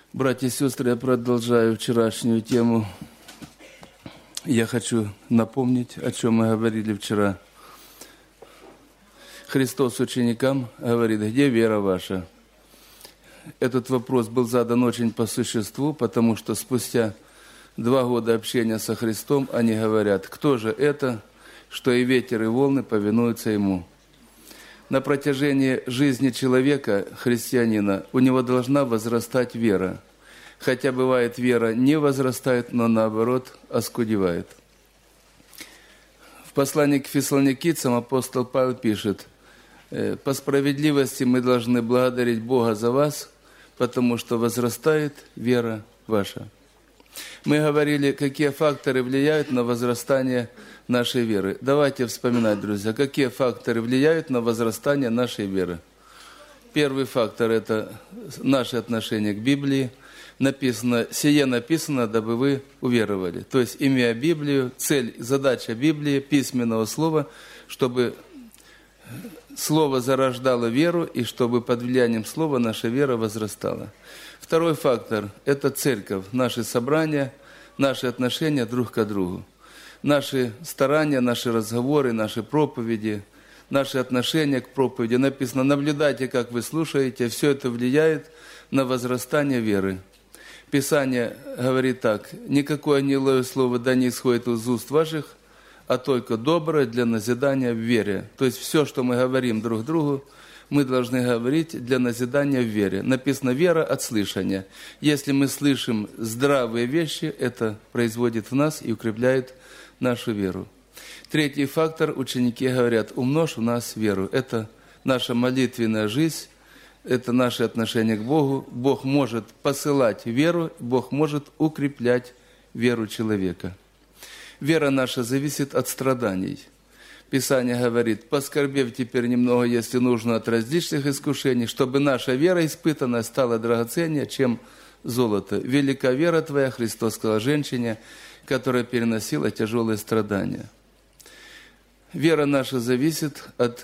Братья и сестры, я продолжаю вчерашнюю тему. Я хочу напомнить, о чем мы говорили вчера. Христос ученикам говорит: где вера ваша? Этот вопрос был задан очень по существу, потому что спустя 2 года общения со Христом они говорят: кто же это, что и ветер, и волны повинуются Ему? На протяжении жизни человека, христианина, у него должна возрастать вера. Хотя бывает, вера не возрастает, но наоборот оскудевает. В послании к фессалоникийцам апостол Павел пишет: «По справедливости мы должны благодарить Бога за вас, потому что возрастает вера ваша». Мы говорили, какие факторы влияют на возрастание нашей веры. Давайте вспоминать, друзья, какие факторы влияют на возрастание нашей веры. Первый фактор – это наше отношение к Библии. Написано: «Сие написано, дабы вы уверовали». То есть, имея Библию, цель, задача Библии, письменного слова, чтобы слово зарождало веру и чтобы под влиянием слова наша вера возрастала. Второй фактор – это церковь, наши собрания, наши отношения друг к другу. Наши старания, наши разговоры, наши проповеди, наши отношения к проповеди. Написано: наблюдайте, как вы слушаете, все это влияет на возрастание веры. Писание говорит так: никакое гнилое слово да не исходит из уст ваших, а только доброе для назидания в вере. То есть все, что мы говорим друг другу, мы должны говорить для назидания в вере. Написано: вера от слышания. Если мы слышим здравые вещи, это производит в нас и укрепляет нашу веру. Третий фактор, ученики говорят: умножь в нас веру. Это наша молитвенная жизнь, это наше отношение к Богу. Бог может посылать веру, Бог может укреплять веру человека. Вера наша зависит от страданий. Писание говорит: поскорбев теперь немного, если нужно, от различных искушений, чтобы наша вера испытанная стала драгоценнее, чем золото. Велика вера твоя, Христос сказал женщине, которая переносила тяжелые страдания. Вера наша зависит от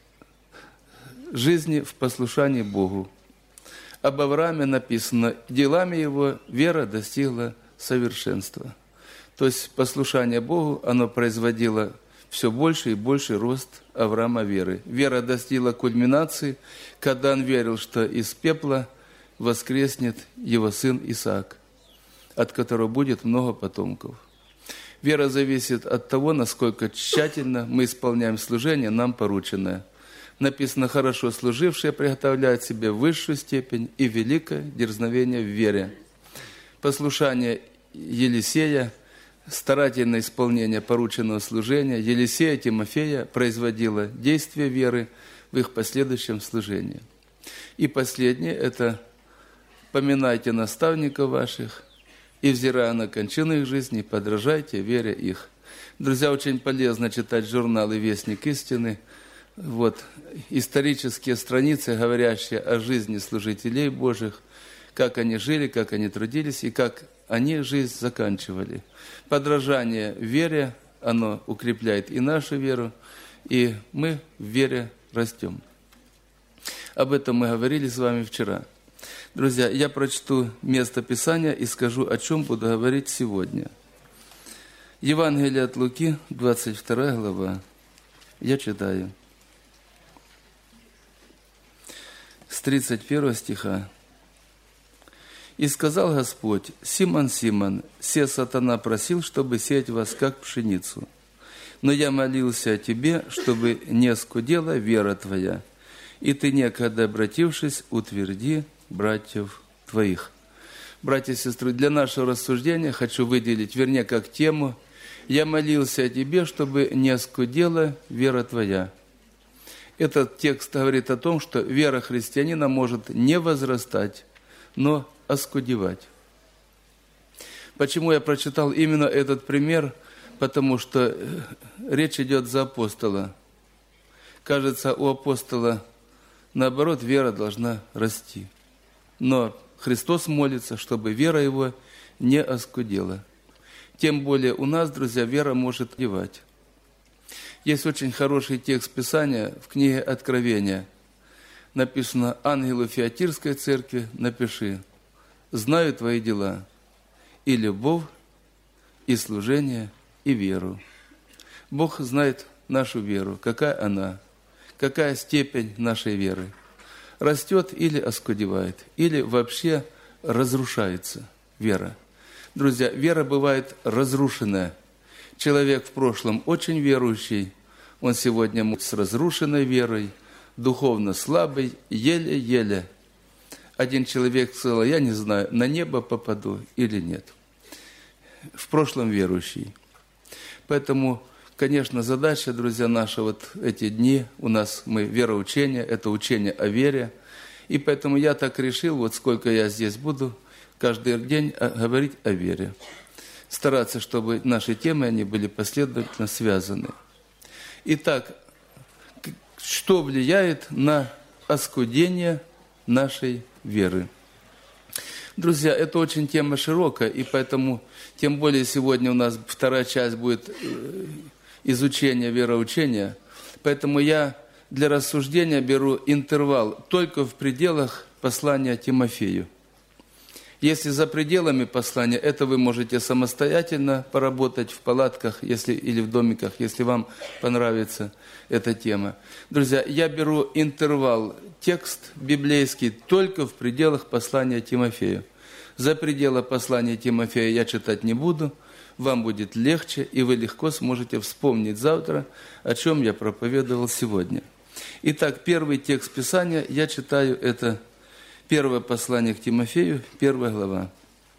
жизни в послушании Богу. Об Аврааме написано: делами его вера достигла совершенства. То есть послушание Богу, оно производило все больше и больше рост Авраама веры. Вера достигла кульминации, когда он верил, что из пепла воскреснет его сын Исаак, от которого будет много потомков. Вера зависит от того, насколько тщательно мы исполняем служение, нам порученное. Написано: хорошо служившие приготовляют себе высшую степень и великое дерзновение в вере. Послушание Елисея, старательное исполнение порученного служения Елисея, Тимофея производило действие веры в их последующем служении. И последнее – это: поминайте наставников ваших, и, взирая на кончину их жизни, подражайте вере их. Друзья, очень полезно читать журналы «Вестник истины». Вот исторические страницы, говорящие о жизни служителей Божьих, как они жили, как они трудились и как они жизнь заканчивали. Подражание вере, оно укрепляет и нашу веру, и мы в вере растем. Об этом мы говорили с вами вчера. Друзья, я прочту место Писания и скажу, о чем буду говорить сегодня. Евангелие от Луки, 22 глава. Я читаю. С 31 стиха. «И сказал Господь: Симон, Симон, се сатана просил, чтобы сеять вас, как пшеницу. Но я молился о тебе, чтобы не оскудела вера твоя, и ты, некогда обратившись, утверди братьев твоих». Братья и сестры, для нашего рассуждения хочу выделить, вернее, как тему: «Я молился о тебе, чтобы не оскудела вера твоя». Этот текст говорит о том, что вера христианина может не возрастать, но оскудевать. Почему я прочитал именно этот пример? Потому что речь идет за апостола. Кажется, у апостола, наоборот, вера должна расти. Но Христос молится, чтобы вера его не оскудела. Тем более у нас, друзья, вера может девать. Есть очень хороший текст Писания в книге Откровения. Написано: ангелу Фиатирской церкви напиши: знаю твои дела, и любовь, и служение, и веру. Бог знает нашу веру, какая она, какая степень нашей веры. Растет или оскудевает, или вообще разрушается вера. Друзья, вера бывает разрушенная. Человек в прошлом очень верующий, он сегодня с разрушенной верой, духовно слабый, еле-еле. Один человек сказал: я не знаю, на небо попаду или нет. В прошлом верующий. Поэтому, конечно, задача, друзья, наша вот эти дни, у нас мы вероучение, это учение о вере. И поэтому я так решил, вот сколько я здесь буду, каждый день говорить о вере. Стараться, чтобы наши темы, они были последовательно связаны. Итак, что влияет на оскудение нашей веры? Друзья, это очень тема широкая, и поэтому, тем более сегодня у нас вторая часть будет изучения вероучения, поэтому я для рассуждения беру интервал только в пределах послания Тимофею. Если за пределами послания, это вы можете самостоятельно поработать в палатках или в домиках, если вам понравится эта тема. Друзья, я беру интервал, текст библейский только в пределах послания Тимофею. За пределы послания Тимофея я читать не буду, вам будет легче, и вы легко сможете вспомнить завтра, о чем я проповедовал сегодня. Итак, первый текст Писания я читаю, это первое послание к Тимофею, 1 глава.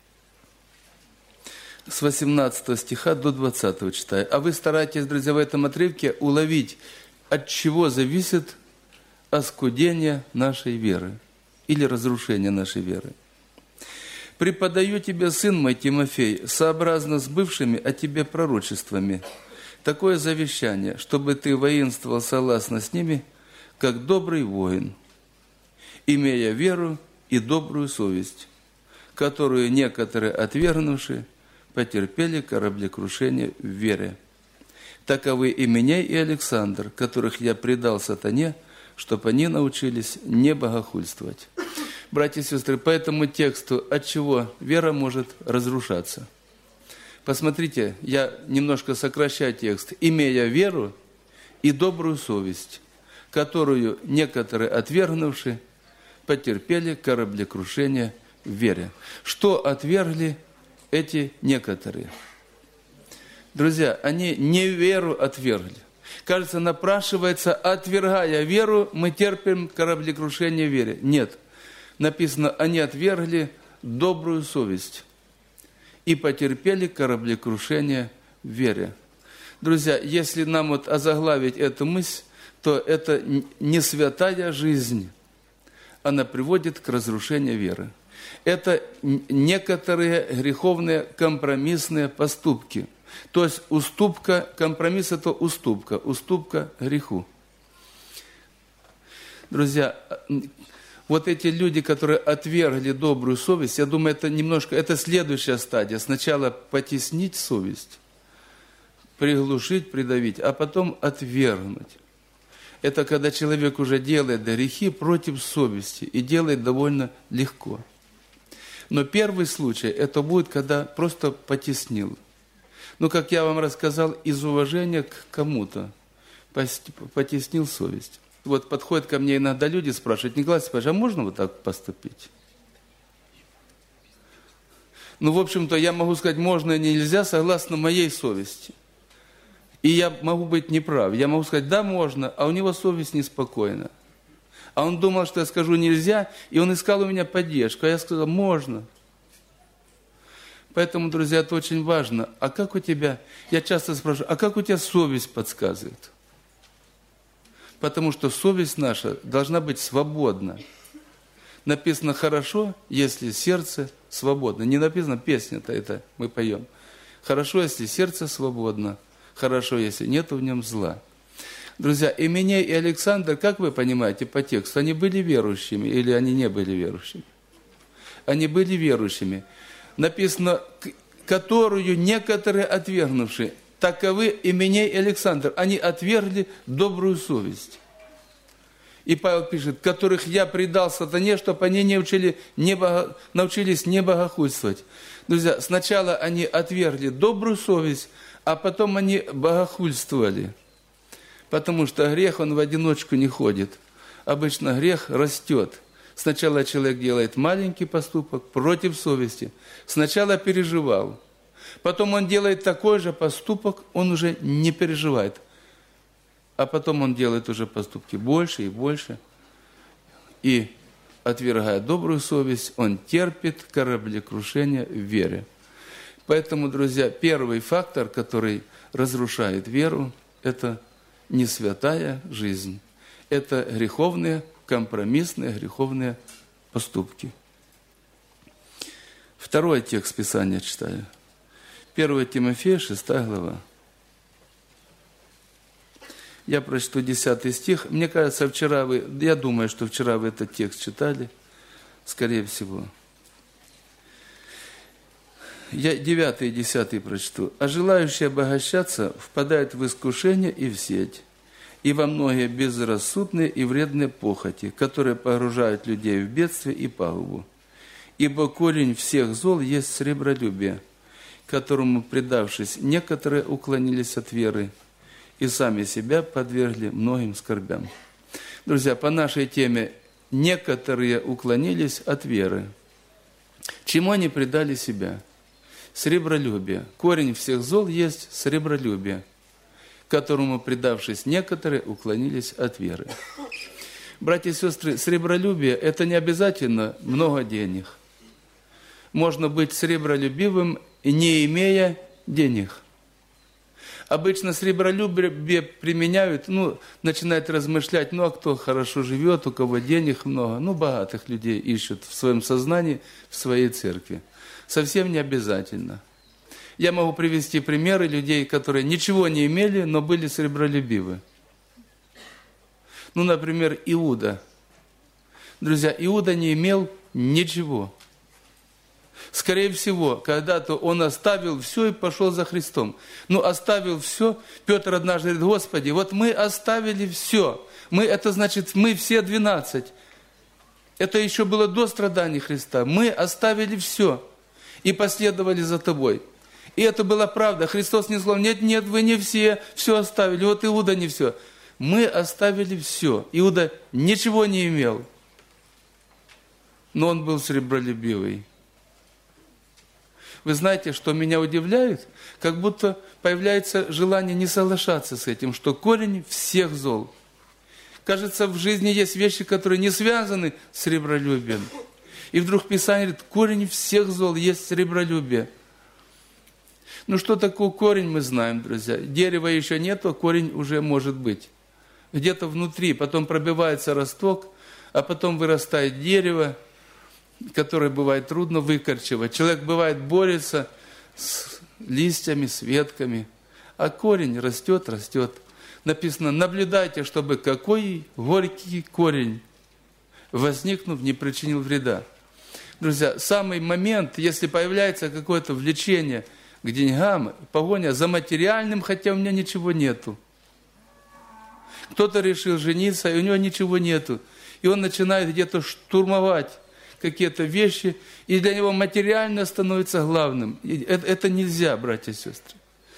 С 18 стиха до 20 читаю. А вы старайтесь, друзья, в этом отрывке уловить, от чего зависит оскудение нашей веры или разрушение нашей веры. «Преподаю тебе, сын мой Тимофей, сообразно с бывшими о тебе пророчествами, такое завещание, чтобы ты воинствовал согласно с ними, как добрый воин, имея веру и добрую совесть, которую некоторые, отвергнувши, потерпели кораблекрушение в вере. Таковы и Именей и Александр, которых я предал сатане, чтобы они научились не богохульствовать». Братья и сестры, по этому тексту, от чего вера может разрушаться? Посмотрите, я немножко сокращаю текст. «Имея веру и добрую совесть, которую некоторые, отвергнувши, потерпели кораблекрушение в вере». Что отвергли эти некоторые? Друзья, они не веру отвергли. Кажется, напрашивается, отвергая веру, мы терпим кораблекрушение в вере. Нет. Написано, они отвергли добрую совесть и потерпели кораблекрушение в вере. Друзья, если нам вот озаглавить эту мысль, то это не святая жизнь, она приводит к разрушению веры. Это некоторые греховные компромиссные поступки. То есть уступка, компромисс – это уступка греху. Друзья, вот эти люди, которые отвергли добрую совесть, я думаю, это следующая стадия. Сначала потеснить совесть, приглушить, придавить, а потом отвергнуть. Это когда человек уже делает грехи против совести и делает довольно легко. Но первый случай, это будет, когда просто потеснил. Ну, как я вам рассказал, из уважения к кому-то потеснил совесть. Вот подходят ко мне иногда люди, спрашивают: Николай Степанович, а можно вот так поступить? Ну, в общем-то, я могу сказать, можно и нельзя, согласно моей совести. И я могу быть неправ. Я могу сказать, да, можно, а у него совесть неспокойна. А он думал, что я скажу нельзя, и он искал у меня поддержку. А я сказал, можно. Поэтому, друзья, это очень важно. А как у тебя, я часто спрашиваю, а как у тебя совесть подсказывает? Потому что совесть наша должна быть свободна. Написано хорошо, если сердце свободно. Не написано песня-то, это мы поем. Хорошо, если сердце свободно. Хорошо, если нет в нем зла. Друзья, Именей и Александр, как вы понимаете по тексту, они были верующими или они не были верующими? Они были верующими. Написано, которую некоторые отвергнувшие. Таковы Именей и Александр. Они отвергли добрую совесть. И Павел пишет, которых я предал сатане, чтобы они научились не богохульствовать. Друзья, сначала они отвергли добрую совесть, а потом они богохульствовали. Потому что грех, он в одиночку не ходит. Обычно грех растет. Сначала человек делает маленький поступок против совести. Сначала переживал. Потом он делает такой же поступок, он уже не переживает. А потом он делает уже поступки больше и больше. И, отвергая добрую совесть, он терпит кораблекрушение в вере. Поэтому, друзья, первый фактор, который разрушает веру, это не святая жизнь. Это греховные, компромиссные, греховные поступки. Второй текст Писания читаю. 1 Тимофея, 6 глава. Я прочту 10 стих. Мне кажется, я думаю, что вчера вы этот текст читали, скорее всего. Я 9 и 10 прочту. «А желающие обогащаться впадают в искушение и в сеть, и во многие безрассудные и вредные похоти, которые погружают людей в бедствие и пагубу. Ибо корень всех зол есть сребролюбие, которому, предавшись, некоторые уклонились от веры и сами себя подвергли многим скорбям». Друзья, по нашей теме некоторые уклонились от веры. Чему они предали себя? Сребролюбие. Корень всех зол есть сребролюбие, которому, предавшись, некоторые уклонились от веры. Братья и сестры, сребролюбие – это не обязательно много денег. Можно быть сребролюбивым, не имея денег. Обычно сребролюбие применяют, начинают размышлять, а кто хорошо живет, у кого денег много, богатых людей ищут в своем сознании, в своей церкви. Совсем не обязательно. Я могу привести примеры людей, которые ничего не имели, но были сребролюбивы. Например, Иуда. Друзья, Иуда не имел ничего. Скорее всего, когда-то он оставил все и пошел за Христом. Оставил все. Петр однажды говорит: Господи, вот мы оставили все. Это значит, мы все 12. Это еще было до страданий Христа. Мы оставили все и последовали за Тобой. И это была правда. Христос не сказал: нет, вы не все оставили. Вот Иуда не все. Мы оставили все. Иуда ничего не имел. Но он был сребролюбивый. Вы знаете, что меня удивляет? Как будто появляется желание не соглашаться с этим, что корень всех зол. Кажется, в жизни есть вещи, которые не связаны с сребролюбием. И вдруг Писание говорит: корень всех зол есть сребролюбие. Что такое корень, мы знаем, друзья. Дерева еще нету, корень уже может быть. Где-то внутри, потом пробивается росток, а потом вырастает дерево, которое бывает трудно выкорчевать. Человек, бывает, борется с листьями, с ветками, а корень растет. Написано: наблюдайте, чтобы какой горький корень, возникнув, не причинил вреда. Друзья, самый момент, если появляется какое-то влечение к деньгам, погоня за материальным, хотя у меня ничего нету. Кто-то решил жениться, и у него ничего нету. И он начинает где-то штурмовать какие-то вещи, и для него материальное становится главным. И это нельзя, братья и сестры.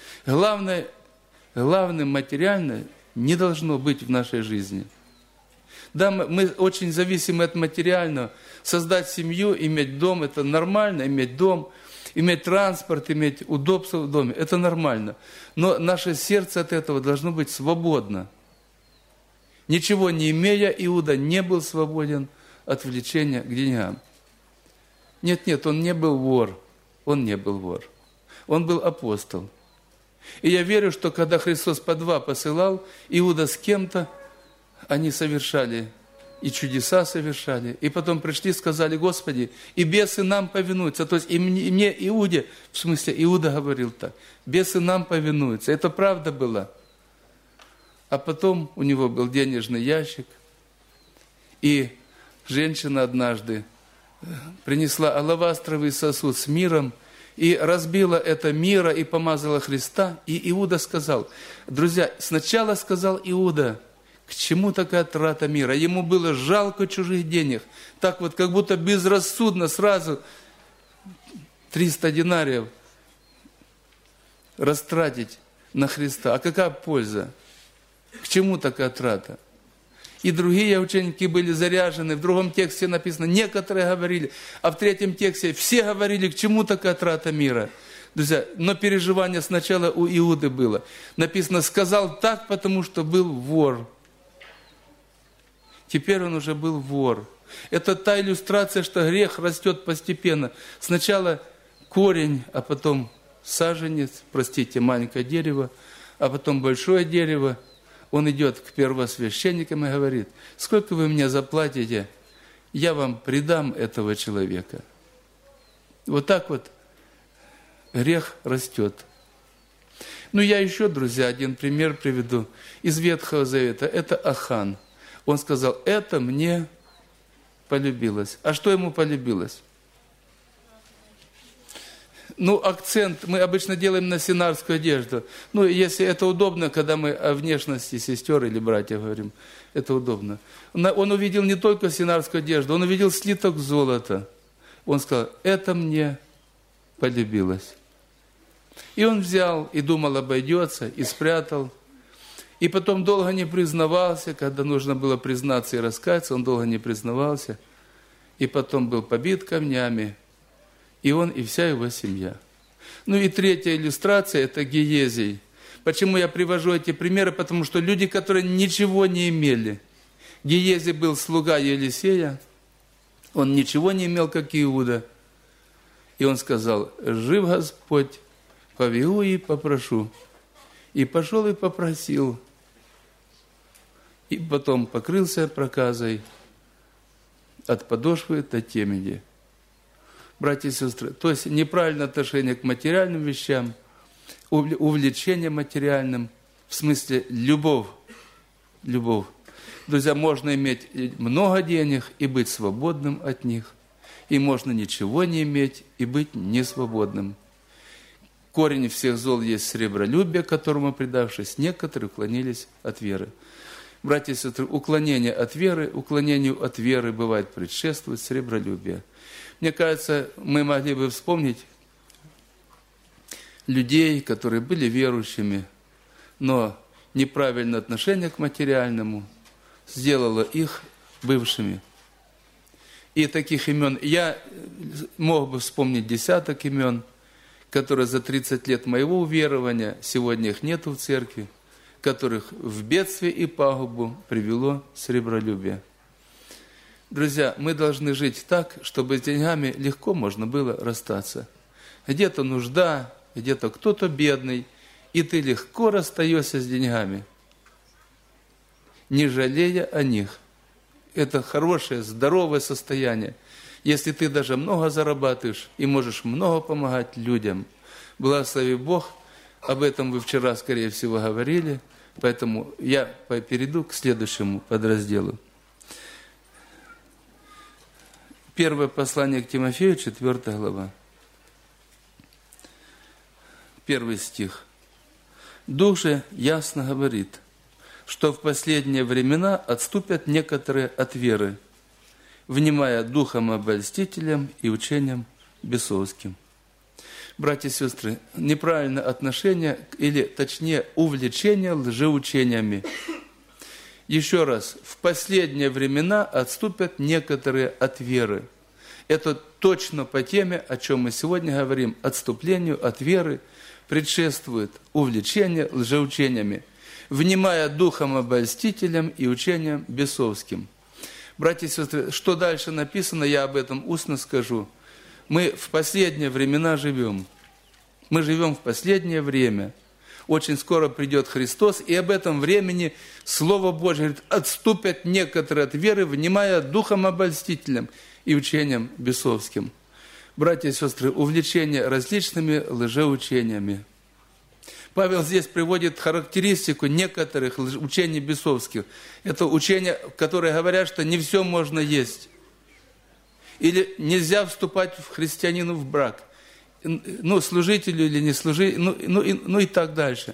Главным материальное не должно быть в нашей жизни. Да, мы очень зависимы от материального. Создать семью, иметь дом – это нормально, иметь дом, иметь транспорт, иметь удобство в доме – это нормально. Но наше сердце от этого должно быть свободно. Ничего не имея, Иуда не был свободен от влечения к деньгам. Нет, он не был вор. Он был апостол. И я верю, что когда Христос по два посылал, Иуда с кем-то, они совершали, и чудеса совершали. И потом пришли и сказали: Господи, и бесы нам повинуются. То есть и мне, Иуде, в смысле Иуда говорил так: бесы нам повинуются. Это правда было. А потом у него был денежный ящик, и женщина однажды принесла алавастровый сосуд с миром и разбила это мира и помазала Христа. И Иуда сказал, друзья, сначала сказал Иуда: К чему такая трата мира? Ему было жалко чужих денег. Так вот, как будто безрассудно сразу 300 динариев растратить на Христа. А какая польза? К чему такая трата? И другие ученики были заряжены. В другом тексте написано, некоторые говорили, а в третьем тексте все говорили, к чему такая трата мира. Друзья, но переживание сначала у Иуды было. Написано, сказал так, потому что был вор. Теперь он уже был вор. Это та иллюстрация, что грех растет постепенно. Сначала корень, а потом саженец, маленькое дерево, а потом большое дерево. Он идет к первосвященникам и говорит, сколько вы мне заплатите, я вам предам этого человека. Вот так вот грех растет. Я еще, друзья, один пример приведу из Ветхого Завета. Это Ахан. Он сказал, это мне полюбилось. А что ему полюбилось? Акцент мы обычно делаем на синарскую одежду. Если это удобно, когда мы о внешности сестер или братьев говорим, это удобно. Он увидел не только синарскую одежду, он увидел слиток золота. Он сказал, это мне полюбилось. И он взял и думал, обойдется, и спрятал. И потом долго не признавался, когда нужно было признаться и раскаяться, он долго не признавался. И потом был побит камнями. И он, и вся его семья. И третья иллюстрация – это Гиезий. Почему я привожу эти примеры? Потому что люди, которые ничего не имели. Гиезий был слуга Елисея. Он ничего не имел, как Иуда. И он сказал, жив Господь, побегу и попрошу. И пошел и попросил. И потом покрылся проказой от подошвы до темени. Братья и сестры, то есть неправильное отношение к материальным вещам, увлечение материальным, в смысле любовь. Любовь. Друзья, можно иметь много денег и быть свободным от них. И можно ничего не иметь и быть несвободным. Корень всех зол есть сребролюбие, которому, предавшись, некоторые уклонились от веры. Братья и сестры, уклонению от веры бывает предшествует сребролюбие. Мне кажется, мы могли бы вспомнить людей, которые были верующими, но неправильное отношение к материальному сделало их бывшими. И таких имен, я мог бы вспомнить десяток имен, которые за 30 лет моего уверования, сегодня их нету в церкви, которых в бедствие и пагубу привело сребролюбие. Друзья, мы должны жить так, чтобы с деньгами легко можно было расстаться. Где-то нужда, где-то кто-то бедный, и ты легко расстаешься с деньгами, не жалея о них. Это хорошее, здоровое состояние. Если ты даже много зарабатываешь и можешь много помогать людям, благослови Бог, об этом вы вчера, скорее всего, говорили, поэтому я перейду к следующему подразделу. Первое послание к Тимофею, 4 глава. 1 стих. Дух же ясно говорит, что в последние времена отступят некоторые от веры, внимая духом обольстителям и учениям бесовским. Братья и сестры, неправильное отношение, или точнее увлечение лжеучениями. Еще раз, в последние времена отступят некоторые от веры. Это точно по теме, о чем мы сегодня говорим. Отступлению от веры предшествует увлечение лжеучениями, внимая духом обольстителям и учениям бесовским. Братья и сестры, что дальше написано, я об этом устно скажу. Мы в последние времена живем. Мы живем в последнее время. Очень скоро придет Христос, и об этом времени Слово Божье говорит, отступят некоторые от веры, внимая духом обольстителям и учениям бесовским. Братья и сестры, увлечение различными лжеучениями. Павел здесь приводит характеристику некоторых учений бесовских. Это учения, которые говорят, что не все можно есть. Или нельзя вступать в христианину в брак. Служителю или не служителю, и так дальше.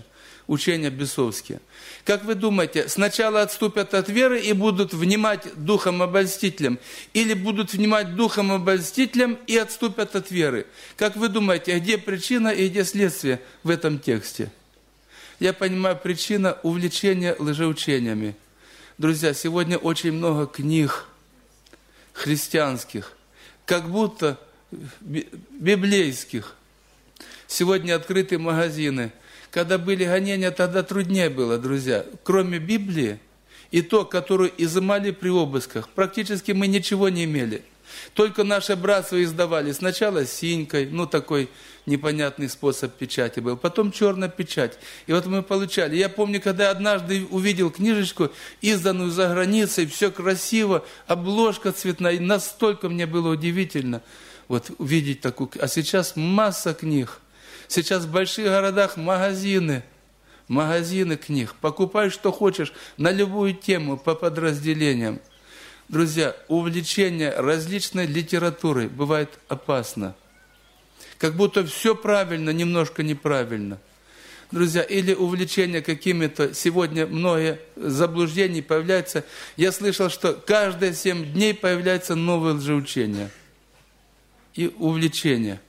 учения бесовские. Как вы думаете, сначала отступят от веры и будут внимать духом обольстителям, или будут внимать духом обольстителям и отступят от веры? Как вы думаете, где причина и где следствие в этом тексте? Я понимаю, причина увлечения лжеучениями. Друзья, сегодня очень много книг христианских, как будто библейских. Сегодня открыты магазины. Когда были гонения, тогда труднее было, друзья. Кроме Библии и то, которую изымали при обысках, практически мы ничего не имели. Только наше братство издавали. Сначала синькой, такой непонятный способ печати был. Потом черная печать. И вот мы получали. Я помню, когда я однажды увидел книжечку, изданную за границей, все красиво, обложка цветная. И настолько мне было удивительно увидеть такую. А сейчас масса книг. Сейчас в больших городах магазины книг. Покупай, что хочешь, на любую тему, по подразделениям. Друзья, увлечение различной литературой бывает опасно. Как будто все правильно, немножко неправильно. Друзья, или увлечение какими-то, сегодня многие заблуждения появляются. Я слышал, что каждые 7 дней появляется новое лжеучение. И увлечение,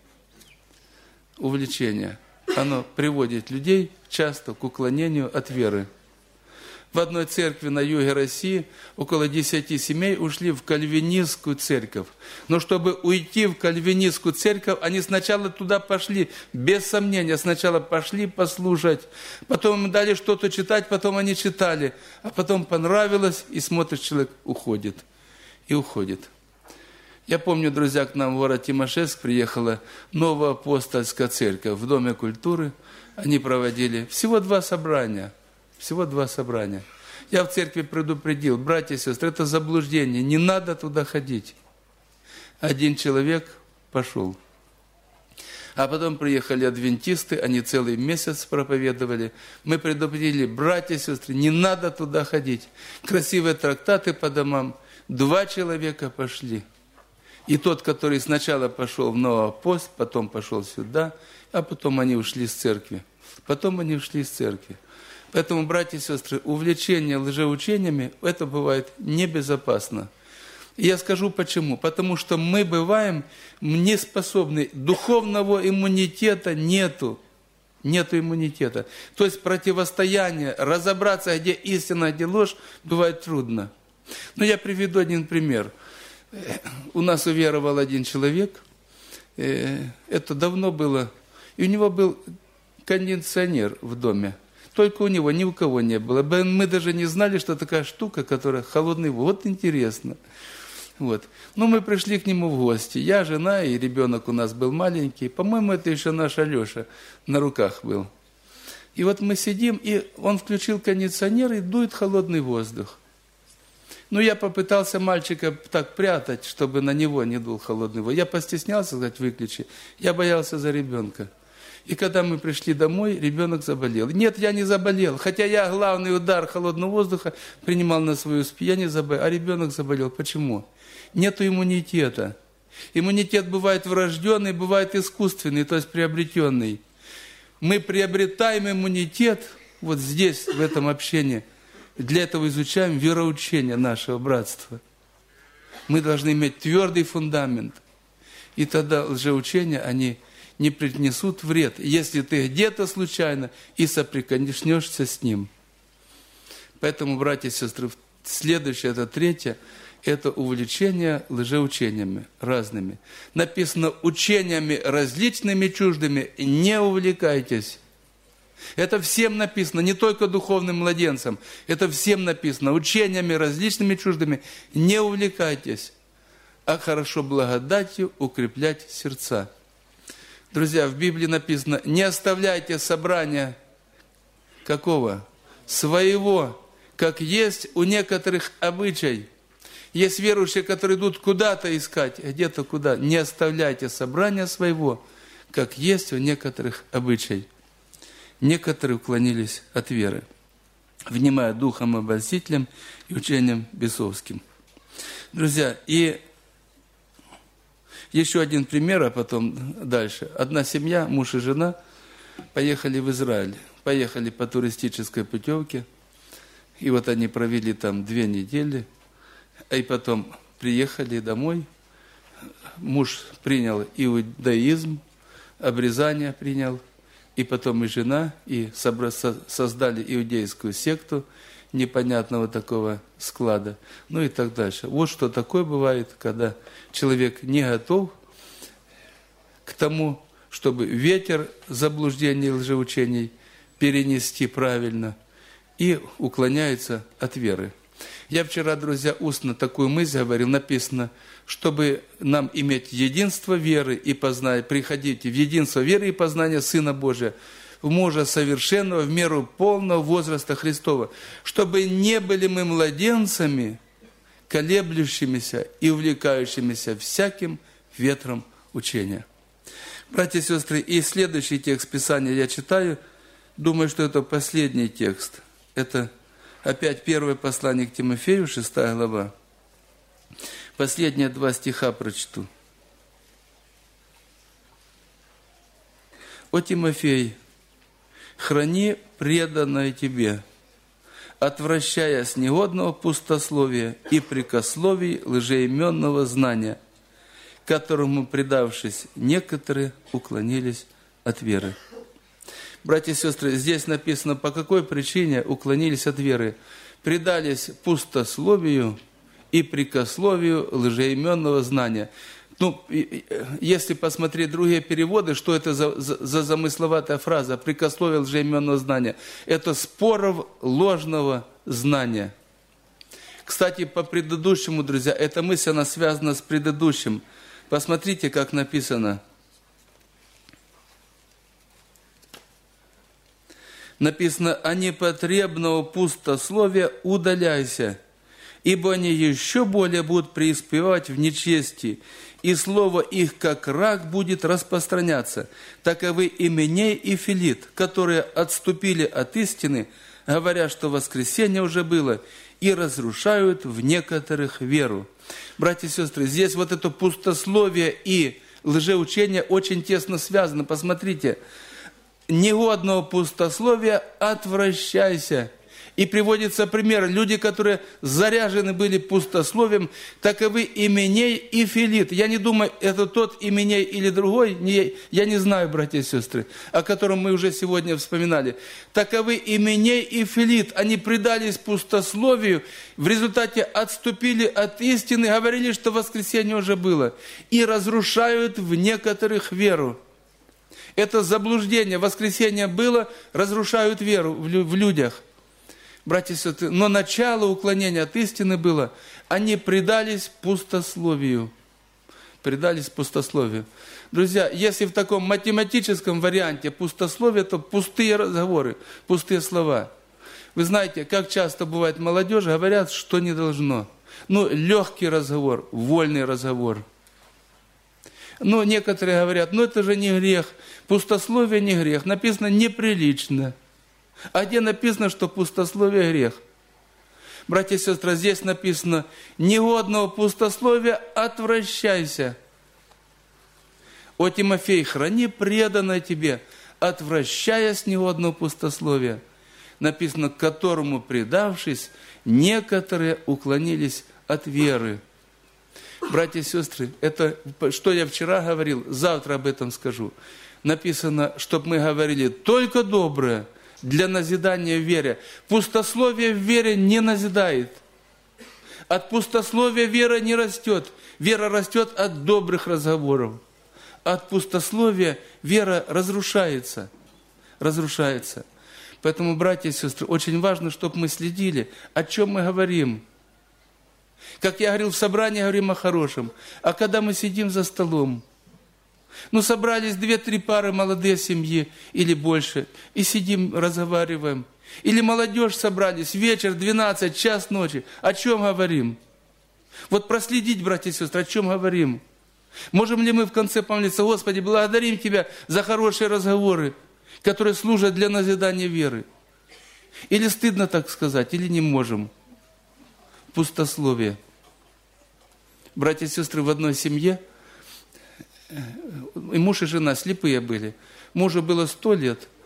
оно приводит людей часто к уклонению от веры. В одной церкви на юге России около 10 семей ушли в кальвинистскую церковь. Но чтобы уйти в кальвинистскую церковь, они сначала туда пошли, без сомнения. Сначала пошли послушать, потом им дали что-то читать, потом они читали. А потом понравилось, и смотришь, человек уходит. И уходит. Я помню, друзья, к нам в город Тимошевск приехала новая апостольская церковь в Доме культуры. Они проводили всего 2 собрания. Я в церкви предупредил: братья и сестры, это заблуждение, не надо туда ходить. Один человек пошел. А потом приехали адвентисты, они целый месяц проповедовали. Мы предупредили: братья и сестры, не надо туда ходить. Красивые трактаты по домам. 2 человека пошли. И тот, который сначала пошел в Новопост, потом пошел сюда, а потом они ушли из церкви. Поэтому, братья и сестры, увлечение лжеучениями, это бывает небезопасно. И я скажу почему. Потому что мы бываем неспособны, духовного иммунитета нету. Нету иммунитета. То есть противостояние, разобраться, где истина, где ложь, бывает трудно. Но я приведу один пример. У нас уверовал один человек, это давно было, и у него был кондиционер в доме. Только у него, ни у кого не было. Мы даже не знали, что такая штука, которая холодный воздух. Вот интересно. Но мы пришли к нему в гости. Я, жена и ребенок у нас был маленький. По-моему, это еще наш Алеша на руках был. И вот мы сидим, и он включил кондиционер, и дует холодный воздух. Я попытался мальчика так прятать, чтобы на него не дул холодный воздух. Я постеснялся сказать: выключи. Я боялся за ребенка. И когда мы пришли домой, ребенок заболел. Нет, я не заболел. Хотя я главный удар холодного воздуха принимал на свою спину. Я не заболел, а ребенок заболел. Почему? Нету иммунитета. Иммунитет бывает врожденный, бывает искусственный, то есть приобретенный. Мы приобретаем иммунитет вот здесь, в этом общении. Для этого изучаем вероучение нашего братства. Мы должны иметь твердый фундамент. И тогда лжеучения, они не принесут вред, если ты где-то случайно и соприкоснешься с ним. Поэтому, братья и сестры, следующее, это 3, это увлечение лжеучениями разными. Написано: учениями различными чуждыми не увлекайтесь. Это всем написано, не только духовным младенцам. Это всем написано. Учениями различными чуждыми не увлекайтесь, а хорошо благодатью укреплять сердца. Друзья, в Библии написано: не оставляйте собрания какого? Своего, как есть у некоторых обычай. Есть верующие, которые идут куда-то искать, где-то куда. Не оставляйте собрания своего, как есть у некоторых обычай. Некоторые уклонились от веры, внимая духом обольстителям и учением бесовским. Друзья, и еще один пример, а потом дальше. Одна семья, муж и жена, поехали в Израиль. поехали по туристической путевке, и вот они провели там 2 недели, и потом приехали домой. Муж принял иудаизм, обрезание принял, и потом и жена, и создали иудейскую секту непонятного такого склада, ну и так дальше. Вот что такое бывает, когда человек не готов к тому, чтобы ветер заблуждений и лжеучений перенести правильно, и уклоняется от веры. Я вчера, друзья, устно такую мысль говорил, написано, чтобы нам иметь единство веры и познания, приходите в единство веры и познания Сына Божия, в мужа совершенного, в меру полного возраста Христова, чтобы не были мы младенцами, колеблющимися и увлекающимися всяким ветром учения. Братья и сестры, и следующий текст Писания я читаю, думаю, что это последний текст. Это опять первое послание к Тимофею, 6 глава. Последние 2 стиха прочту. «О Тимофей, храни преданное тебе, отвращаясь негодного пустословия и прикословий лжеименного знания, которому, предавшись, некоторые уклонились от веры». Братья и сестры, здесь написано, по какой причине уклонились от веры. Предались пустословию и прикословию лжеименного знания. Ну, если посмотреть другие переводы, что это за замысловатая фраза «прикословие лжеименного знания»? Это споров ложного знания. Кстати, по предыдущему, друзья, эта мысль, она связана с предыдущим. Посмотрите, как написано. Написано: «А непотребного пустословия удаляйся, ибо они еще более будут преуспевать в нечестии, и слово их, как рак, будет распространяться. Таковы Именей и Филит, которые отступили от истины, говоря, что воскресенье уже было, и разрушают в некоторых веру». Братья и сестры, здесь вот это пустословие и лжеучение очень тесно связано. Посмотрите. «Негодного пустословия отвращайся». И приводится пример. Люди, которые заряжены были пустословием, таковы Именей и Филит. Я не думаю, это тот Именей или другой, я не знаю, братья и сестры, о котором мы уже сегодня вспоминали. Таковы Именей и Филит. Они предались пустословию, в результате отступили от истины, говорили, что воскресенье уже было, и разрушают в некоторых веру. Это заблуждение. Воскресенье было, разрушают веру в людях. Братья и сестры, но начало уклонения от истины было. Они предались пустословию. Предались пустословию. Друзья, если в таком математическом варианте пустословие, то пустые разговоры, пустые слова. Вы знаете, как часто бывает молодежь, говорят, что не должно. Ну, легкий разговор, вольный разговор. Но некоторые говорят, это же не грех, пустословие не грех, написано неприлично. А где написано, что пустословие грех? Братья и сестры, здесь написано, негодного пустословия отвращайся. О Тимофей, храни преданное тебе, отвращаясь негодного пустословия. Написано, к которому предавшись, некоторые уклонились от веры. Братья и сестры, это, что я вчера говорил, завтра об этом скажу. Написано, чтобы мы говорили только доброе для назидания в вере. Пустословие в вере не назидает. От пустословия вера не растет. Вера растет от добрых разговоров. От пустословия вера разрушается. Разрушается. Поэтому, братья и сестры, очень важно, чтобы мы следили, о чем мы говорим. Как я говорил, в собрании говорим о хорошем. А когда мы сидим за столом, собрались 2-3 пары молодые семьи или больше, и сидим, разговариваем. Или молодежь собрались, вечер, 12, час ночи. О чем говорим? Вот проследить, братья и сестры, о чем говорим. Можем ли мы в конце помолиться: Господи, благодарим Тебя за хорошие разговоры, которые служат для назидания веры? Или стыдно так сказать, или не можем? Пустословие. Братья и сестры, в одной семье, и муж и жена слепые были. Мужу было 100 лет,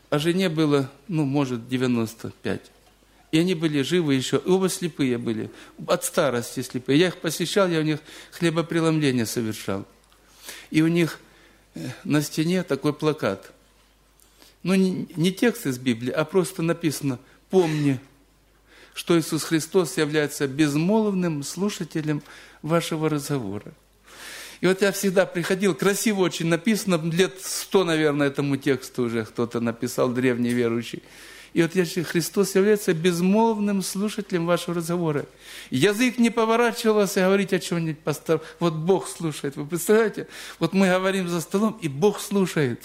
а жене было, может, 95. И они были живы еще, и оба слепые были, от старости слепые. Я их посещал, я у них хлебопреломление совершал. И у них на стене такой плакат. Не текст из Библии, а просто написано: «Помни, что Иисус Христос является безмолвным слушателем вашего разговора». И вот я всегда приходил, красиво очень написано, лет 100, наверное, этому тексту уже кто-то написал, древний верующий. И вот Христос является безмолвным слушателем вашего разговора. Язык не поворачивался говорить о чем-нибудь постороннем. Вот Бог слушает. Вы представляете? Вот мы говорим за столом, и Бог слушает.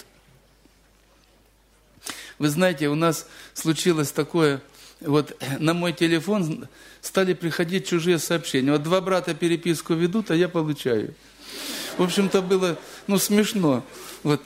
Вы знаете, у нас случилось такое, вот на мой телефон стали приходить чужие сообщения. Вот 2 брата переписку ведут, а я получаю. В общем-то, было, смешно. Вот.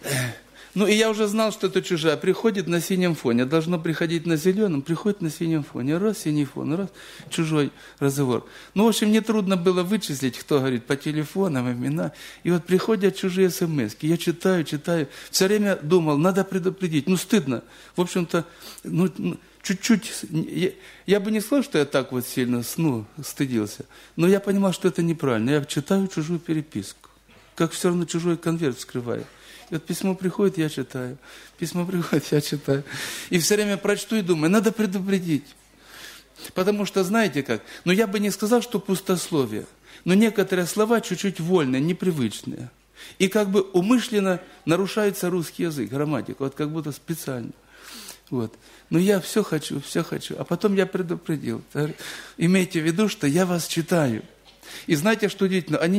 И я уже знал, что это чужая. Приходит на синем фоне. Должно приходить на зеленом, приходит на синем фоне. Раз синий фон, раз чужой разговор. В общем, нетрудно было вычислить, кто говорит по телефонам, имена. И вот приходят чужие смс-ки. Я читаю. Все время думал, надо предупредить. Стыдно. В общем-то, чуть-чуть. Я бы не сказал, что я так вот сильно стыдился. Но я понимал, что это неправильно. Я читаю чужую переписку. Как все равно чужой конверт вскрываю. И вот письмо приходит, я читаю. Письмо приходит, я читаю. И все время прочту и думаю, надо предупредить. Потому что, знаете как, я бы не сказал, что пустословие. Но некоторые слова чуть-чуть вольные, непривычные. И как бы умышленно нарушается русский язык, грамматика. Вот как будто специально. Вот. Но я все хочу. А потом я предупредил. Имейте в виду, что я вас читаю. И знаете, что удивительно? Они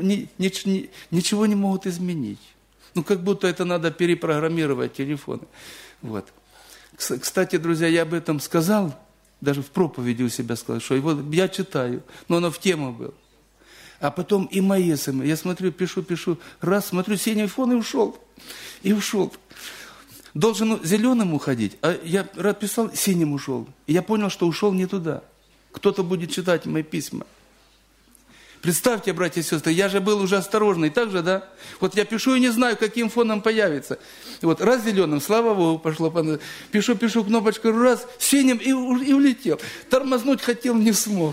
ничего не могут изменить. Как будто это надо перепрограммировать телефоны. Вот. Кстати, друзья, я об этом сказал, даже в проповеди у себя сказал, что я читаю, но оно в тему было. А потом и мои смс. Я смотрю, пишу, раз, смотрю, синий фон, и ушел. Должен зеленым уходить, а я писал, синим ушел. И я понял, что ушел не туда. Кто-то будет читать мои письма. Представьте, братья и сестры, я же был уже осторожный, так же, да? Вот я пишу и не знаю, каким фоном появится. И вот раз зеленым, слава Богу, пошло. Пишу, кнопочку, раз, синим и улетел. Тормознуть хотел, не смог.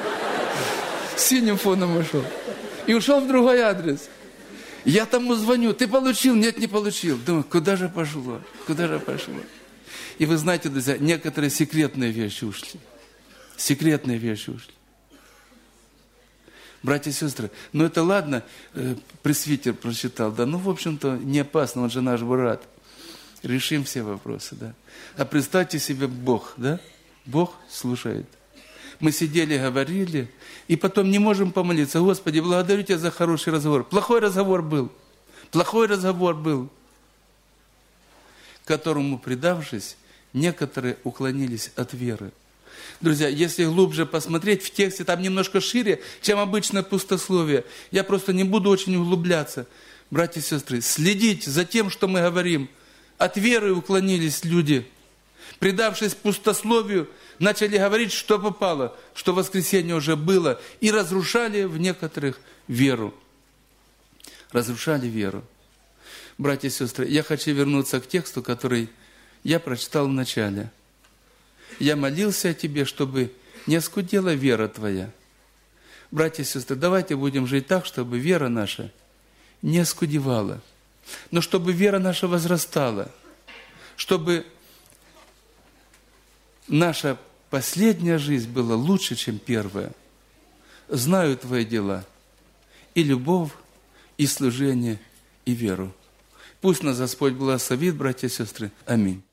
Синим фоном ушел. И ушел в другой адрес. Я тому звоню, ты получил? Нет, не получил. Думаю, куда же пошло? И вы знаете, друзья, некоторые секретные вещи ушли. Братья и сестры, это ладно, пресвитер прочитал, да, в общем-то, не опасно, он же наш брат. Решим все вопросы, да. А представьте себе Бог, да? Бог слушает. Мы сидели, говорили, и потом не можем помолиться. Господи, благодарю Тебя за хороший разговор. Плохой разговор был, которому, предавшись, некоторые уклонились от веры. Друзья, если глубже посмотреть, в тексте там немножко шире, чем обычное пустословие. Я просто не буду очень углубляться. Братья и сестры, следите за тем, что мы говорим. От веры уклонились люди. Предавшись пустословию, начали говорить, что попало, что воскресенье уже было, и разрушали в некоторых веру. Братья и сестры, я хочу вернуться к тексту, который я прочитал в начале. Я молился о тебе, чтобы не оскудела вера твоя. Братья и сестры, давайте будем жить так, чтобы вера наша не оскудевала, но чтобы вера наша возрастала, чтобы наша последняя жизнь была лучше, чем первая. Знаю твои дела, и любовь, и служение, и веру. Пусть нас Господь благословит, братья и сестры. Аминь.